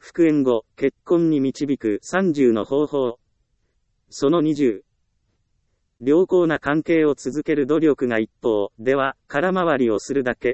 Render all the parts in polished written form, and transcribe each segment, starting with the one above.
復縁後、結婚に導く30の方法。その20。良好な関係を続ける努力が一方では、空回りをするだけ。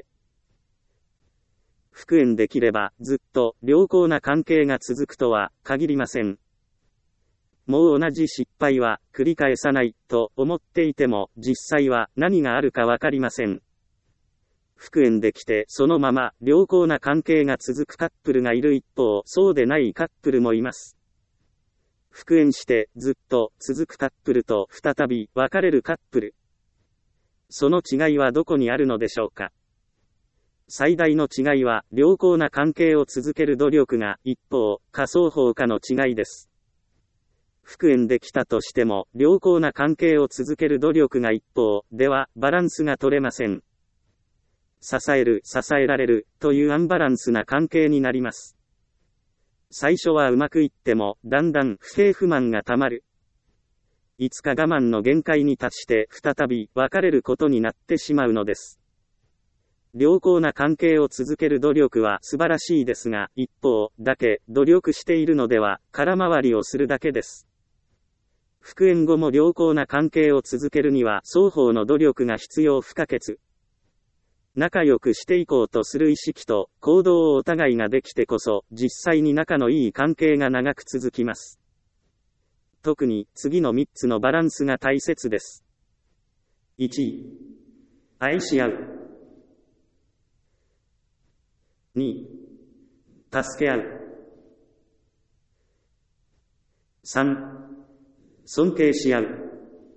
復縁できれば、ずっと良好な関係が続くとは限りません。もう同じ失敗は繰り返さないと思っていても、実際は何があるかわかりません。復縁できてそのまま良好な関係が続くカップルがいる一方、そうでないカップルもいます。復縁してずっと続くカップルと再び別れるカップル。その違いはどこにあるのでしょうか。最大の違いは良好な関係を続ける努力が一方か双方かの違いです。復縁できたとしても良好な関係を続ける努力が一方ではバランスが取れません。支える、支えられるというアンバランスな関係になります。最初はうまくいっても、だんだん不平不満がたまる。いつか我慢の限界に達して再び別れることになってしまうのです。良好な関係を続ける努力は素晴らしいですが、一方だけ努力しているのでは空回りをするだけです。復縁後も良好な関係を続けるには双方の努力が必要不可欠。仲良くしていこうとする意識と行動をお互いができてこそ実際に仲のいい関係が長く続きます。特に次の3つのバランスが大切です。1、愛し合う。2、助け合う。3、尊敬し合う。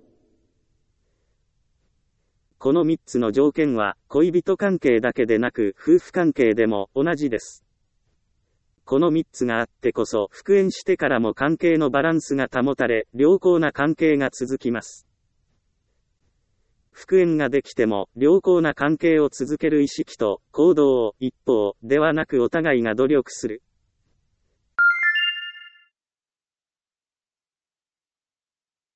この3つの条件は恋人関係だけでなく夫婦関係でも同じです。この3つがあってこそ復縁してからも関係のバランスが保たれ良好な関係が続きます。復縁ができても良好な関係を続ける意識と行動を一方ではなくお互いが努力する。